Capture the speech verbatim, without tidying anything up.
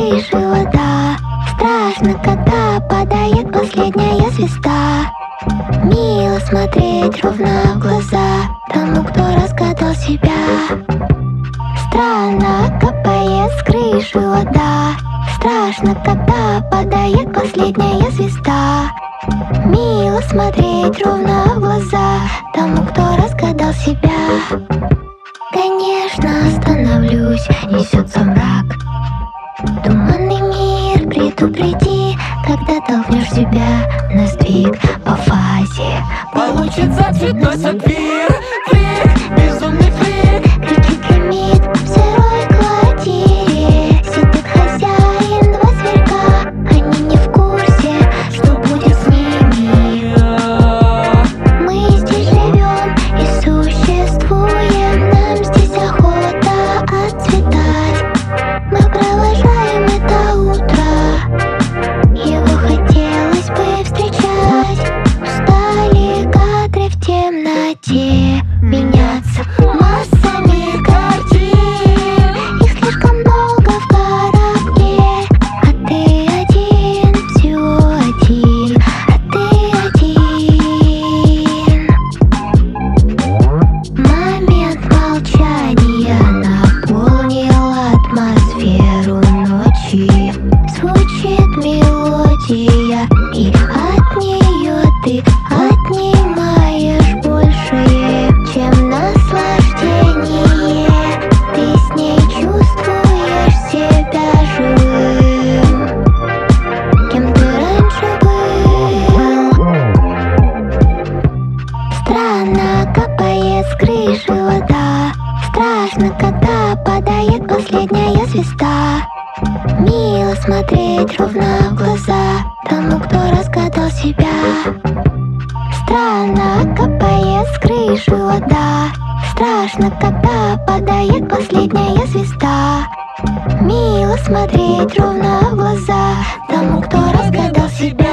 крыши вода. Страшно, когда падает последняя звезда. Мило смотреть ровно в глаза тому, кто разгадал себя. Странно, капает с крыши вода. Страшно, когда падает последняя звезда. Мило смотреть ровно в глаза тому, кто разгадал себя. Конечно, остановлюсь, несется мрак. Туманный мир, предупреди, когда толкнешь себя на сдвиг по фазе. Получится цветной сапфир, флик, безумный флик. Кричит лимит в сырой квартире. Сидит хозяин, два зверька. Они не в курсе, что будет с ними. Мы здесь живем и существуем. Нам здесь охота отцветать. Мы провожаем это утро. Его хотелось бы встречать. Устали кадры в темноте меняться массами картин. Их слишком много в коробке, а ты один, всего один, а ты один. Момент молчания наполнил атмосферу ночи. Звучит мелодия, и от нее ты отнимаешь большее, чем наслаждение. Ты с ней чувствуешь себя живым, кем ты раньше был. Странно, капает с крыши вода. Страшно, когда падает последняя звезда. Мило смотреть ровно в глаза тому, кто разгадал себя. Странно, капает с крыши вода. Страшно, когда падает последняя звезда. Мило смотреть ровно в глаза тому, кто разгадал себя.